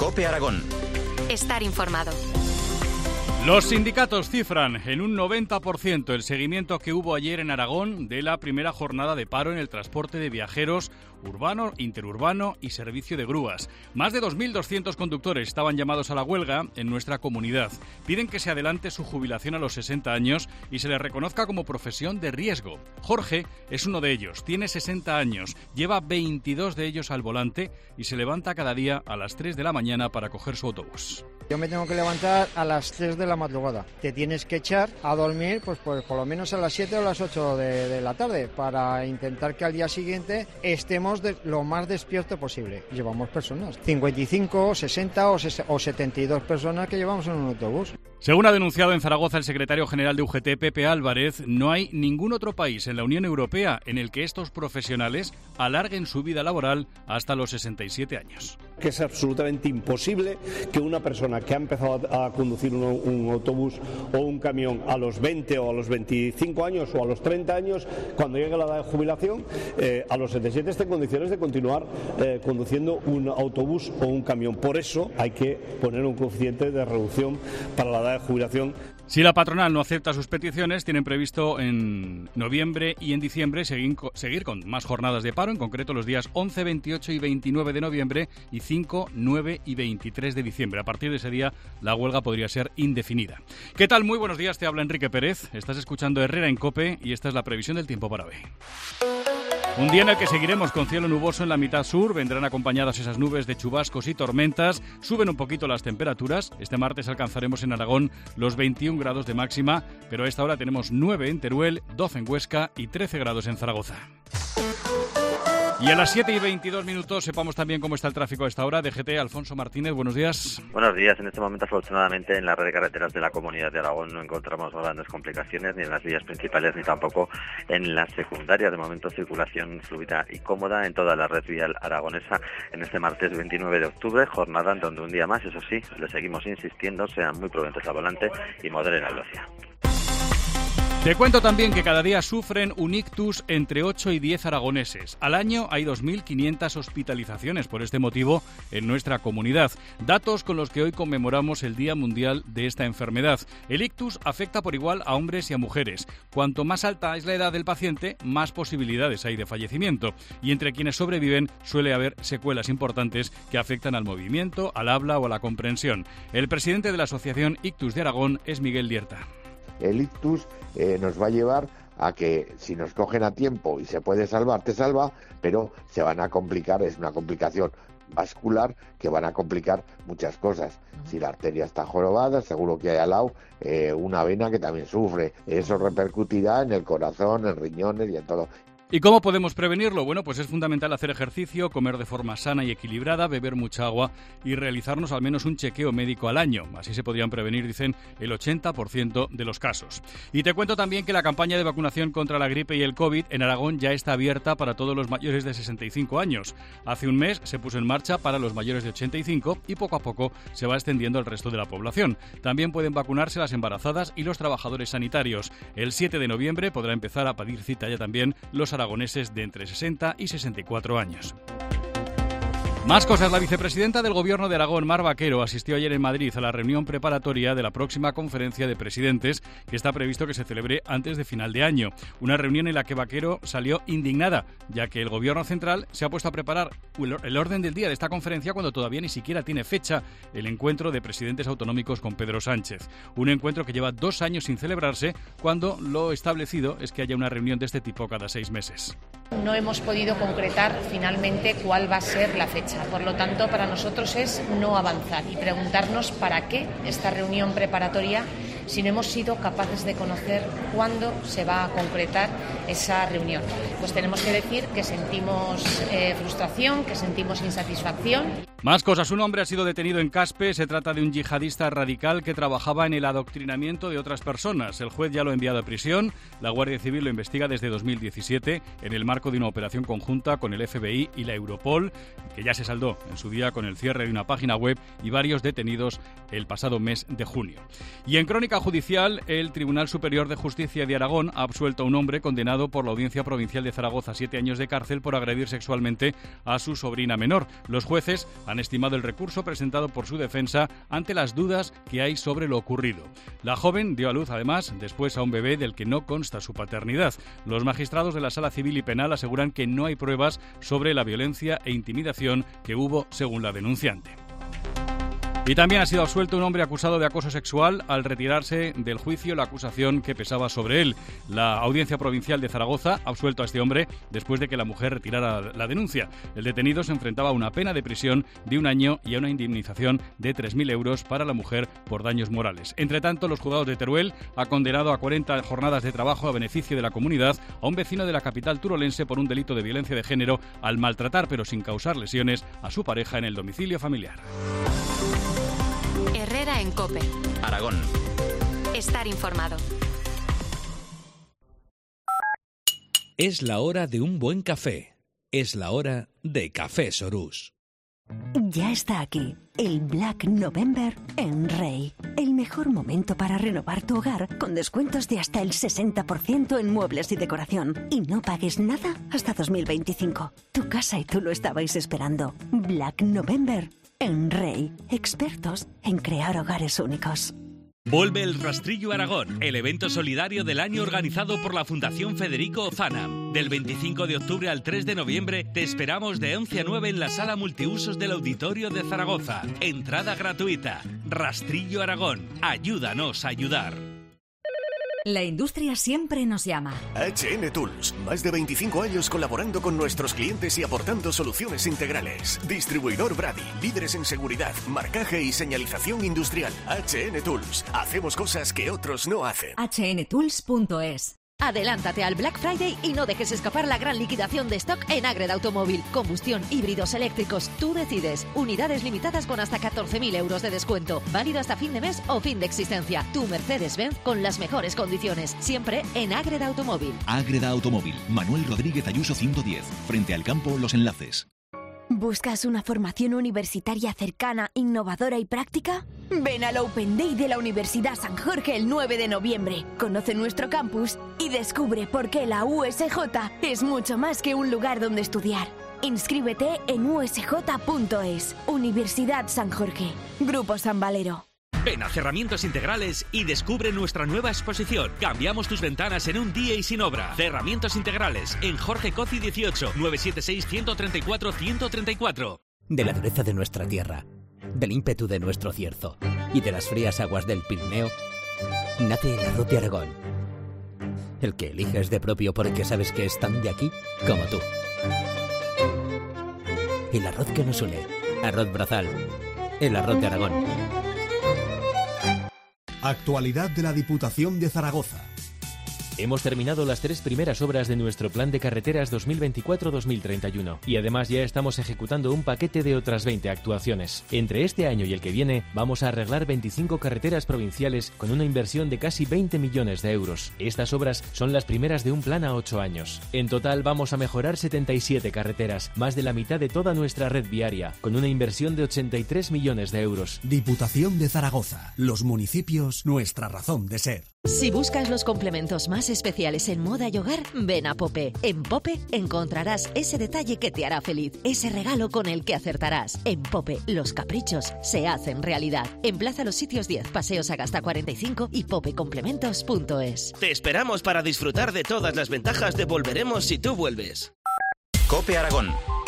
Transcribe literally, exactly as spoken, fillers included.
COPE Aragón. Estar informado. Los sindicatos cifran en un noventa por ciento el seguimiento que hubo ayer en Aragón de la primera jornada de paro en el transporte de viajeros urbano, interurbano y servicio de grúas. Más de dos mil doscientos conductores estaban llamados a la huelga en nuestra comunidad. Piden que se adelante su jubilación a los sesenta años y se les reconozca como profesión de riesgo. Jorge es uno de ellos, tiene sesenta años, lleva veintidós de ellos al volante y se levanta cada día a las tres de la mañana para coger su autobús. Yo me tengo que levantar a las tres de la madrugada. Te tienes que echar a dormir pues, pues por lo menos a las siete o las ocho de, de la tarde para intentar que al día siguiente estemos de, lo más despierto posible. Llevamos personas, cincuenta y cinco, sesenta o, o setenta y dos personas que llevamos en un autobús. Según ha denunciado en Zaragoza el secretario general de U G T, Pepe Álvarez, no hay ningún otro país en la Unión Europea en el que estos profesionales alarguen su vida laboral hasta los sesenta y siete años. Que es absolutamente imposible que una persona que ha empezado a conducir un, un autobús o un camión a los veinte o a los veinticinco años o a los treinta años, cuando llegue la edad de jubilación, eh, a los setenta y siete esté en condiciones de continuar eh, conduciendo un autobús o un camión. Por eso hay que poner un coeficiente de reducción para la edad de jubilación. Si la patronal no acepta sus peticiones, tienen previsto en noviembre y en diciembre seguir, seguir con más jornadas de paro, en concreto los días once, veintiocho y veintinueve de noviembre y cinco, nueve y veintitrés de diciembre. A partir de ese día, la huelga podría ser indefinida. ¿Qué tal? Muy buenos días, te habla Enrique Pérez. Estás escuchando Herrera en COPE y esta es la previsión del tiempo para hoy. Un día en el que seguiremos con cielo nuboso en la mitad sur, vendrán acompañadas esas nubes de chubascos y tormentas, suben un poquito las temperaturas, este martes alcanzaremos en Aragón los veintiún grados de máxima, pero a esta hora tenemos nueve en Teruel, doce en Huesca y trece grados en Zaragoza. Y a las siete y veintidós minutos sepamos también cómo está el tráfico a esta hora. D G T, Alfonso Martínez, buenos días. Buenos días. En este momento, afortunadamente, en la red de carreteras de la Comunidad de Aragón no encontramos grandes complicaciones, ni en las vías principales, ni tampoco en las secundarias. De momento, circulación fluida y cómoda en toda la red vial aragonesa en este martes veintinueve de octubre, jornada en donde un día más, eso sí, le seguimos insistiendo, sean muy prudentes al volante y moderen la velocidad. Te cuento también que cada día sufren un ictus entre ocho y diez aragoneses. Al año hay dos mil quinientas hospitalizaciones por este motivo en nuestra comunidad. Datos con los que hoy conmemoramos el Día Mundial de esta enfermedad. El ictus afecta por igual a hombres y a mujeres. Cuanto más alta es la edad del paciente, más posibilidades hay de fallecimiento. Y entre quienes sobreviven suele haber secuelas importantes que afectan al movimiento, al habla o a la comprensión. El presidente de la Asociación Ictus de Aragón es Miguel Lierta. El ictus eh, nos va a llevar a que si nos cogen a tiempo y se puede salvar, te salva, pero se van a complicar, es una complicación vascular que van a complicar muchas cosas. Si la arteria está jorobada, seguro que hay al lado eh, una vena que también sufre. Eso repercutirá en el corazón, en riñones y en todo. ¿Y cómo podemos prevenirlo? Bueno, pues es fundamental hacer ejercicio, comer de forma sana y equilibrada, beber mucha agua y realizarnos al menos un chequeo médico al año. Así se podrían prevenir, dicen, el ochenta por ciento de los casos. Y te cuento también que la campaña de vacunación contra la gripe y el COVID en Aragón ya está abierta para todos los mayores de sesenta y cinco años. Hace un mes se puso en marcha para los mayores de ochenta y cinco y poco a poco se va extendiendo al resto de la población. También pueden vacunarse las embarazadas y los trabajadores sanitarios. El siete de noviembre podrá empezar a pedir cita ya también los aragoneses de entre sesenta y sesenta y cuatro años. Más cosas. La vicepresidenta del Gobierno de Aragón, Mar Vaquero, asistió ayer en Madrid a la reunión preparatoria de la próxima conferencia de presidentes que está previsto que se celebre antes de final de año. Una reunión en la que Vaquero salió indignada, ya que el Gobierno central se ha puesto a preparar el orden del día de esta conferencia cuando todavía ni siquiera tiene fecha el encuentro de presidentes autonómicos con Pedro Sánchez. Un encuentro que lleva dos años sin celebrarse cuando lo establecido es que haya una reunión de este tipo cada seis meses. No hemos podido concretar finalmente cuál va a ser la fecha. Por lo tanto, para nosotros es no avanzar y preguntarnos para qué esta reunión preparatoria si no hemos sido capaces de conocer cuándo se va a concretar esa reunión. Pues tenemos que decir que sentimos eh, frustración, que sentimos insatisfacción. Más cosas. Un hombre ha sido detenido en Caspe. Se trata de un yihadista radical que trabajaba en el adoctrinamiento de otras personas. El juez ya lo ha enviado a prisión. La Guardia Civil lo investiga desde dos mil diecisiete en el marco de una operación conjunta con el F B I y la Europol, que ya se saldó en su día con el cierre de una página web y varios detenidos el pasado mes de junio. Y en crónica judicial, el Tribunal Superior de Justicia de Aragón ha absuelto a un hombre condenado condenado por la Audiencia Provincial de Zaragoza a siete años de cárcel por agredir sexualmente a su sobrina menor. Los jueces han estimado el recurso presentado por su defensa ante las dudas que hay sobre lo ocurrido. La joven dio a luz, además, después a un bebé del que no consta su paternidad. Los magistrados de la Sala Civil y Penal aseguran que no hay pruebas sobre la violencia e intimidación que hubo según la denunciante. Y también ha sido absuelto un hombre acusado de acoso sexual al retirarse del juicio la acusación que pesaba sobre él. La Audiencia Provincial de Zaragoza ha absuelto a este hombre después de que la mujer retirara la denuncia. El detenido se enfrentaba a una pena de prisión de un año y a una indemnización de tres mil euros para la mujer por daños morales. Entre tanto, los juzgados de Teruel ha condenado a cuarenta jornadas de trabajo a beneficio de la comunidad a un vecino de la capital turolense por un delito de violencia de género al maltratar, pero sin causar lesiones, a su pareja en el domicilio familiar. Herrera en COPE. Aragón. Estar informado. Es la hora de un buen café. Es la hora de Café Sorús. Ya está aquí, el Black November en Rey. El mejor momento para renovar tu hogar con descuentos de hasta el sesenta por ciento en muebles y decoración. Y no pagues nada hasta dos mil veinticinco. Tu casa y tú lo estabais esperando. Black November en Rey. Expertos en crear hogares únicos. Vuelve el Rastrillo Aragón, el evento solidario del año organizado por la Fundación Federico Ozanam. Del veinticinco de octubre al tres de noviembre te esperamos de once a nueve en la sala multiusos del Auditorio de Zaragoza. Entrada gratuita. Rastrillo Aragón. Ayúdanos a ayudar. La industria siempre nos llama. H N Tools, más de veinticinco años colaborando con nuestros clientes y aportando soluciones integrales. Distribuidor Brady, líderes en seguridad, marcaje y señalización industrial. H N Tools, hacemos cosas que otros no hacen. H N tools punto es. Adelántate al Black Friday y no dejes escapar la gran liquidación de stock en Ágreda Automóvil. Combustión, híbridos, eléctricos, tú decides. Unidades limitadas con hasta catorce mil euros de descuento. Válido hasta fin de mes o fin de existencia. Tu Mercedes-Benz con las mejores condiciones. Siempre en Ágreda Automóvil. Ágreda Automóvil. Manuel Rodríguez Ayuso ciento diez. Frente al campo Los Enlaces. ¿Buscas una formación universitaria cercana, innovadora y práctica? Ven al Open Day de la Universidad San Jorge el nueve de noviembre. Conoce nuestro campus y descubre por qué la U S J es mucho más que un lugar donde estudiar. Inscríbete en u s j punto es. Universidad San Jorge. Grupo San Valero. Ven a Cerramientos Integrales y descubre nuestra nueva exposición. Cambiamos tus ventanas en un día y sin obra. Cerramientos Integrales en Jorge Coci dieciocho, nueve siete seis, uno tres cuatro, uno tres cuatro. De la dureza de nuestra tierra, del ímpetu de nuestro cierzo y de las frías aguas del Pirineo, nace el arroz de Aragón. El que eliges de propio porque sabes que es tan de aquí como tú. El arroz que nos une. Arroz Brazal. El arroz de Aragón. Actualidad de la Diputación de Zaragoza. Hemos terminado las tres primeras obras de nuestro Plan de Carreteras dos mil veinticuatro a dos mil treinta y uno y además ya estamos ejecutando un paquete de otras veinte actuaciones. Entre este año y el que viene vamos a arreglar veinticinco carreteras provinciales con una inversión de casi veinte millones de euros. Estas obras son las primeras de un plan a ocho años. En total vamos a mejorar setenta y siete carreteras, más de la mitad de toda nuestra red viaria, con una inversión de ochenta y tres millones de euros. Diputación de Zaragoza. Los municipios, nuestra razón de ser. Si buscas los complementos más especiales en moda y hogar, ven a Pope. En Pope encontrarás ese detalle que te hará feliz, ese regalo con el que acertarás. En Pope, los caprichos se hacen realidad. En Plaza Los Sitios diez, Paseo Sagasta cuarenta y cinco y pope complementos punto es. Te esperamos para disfrutar de todas las ventajas de Volveremos si tú vuelves. COPE Aragón.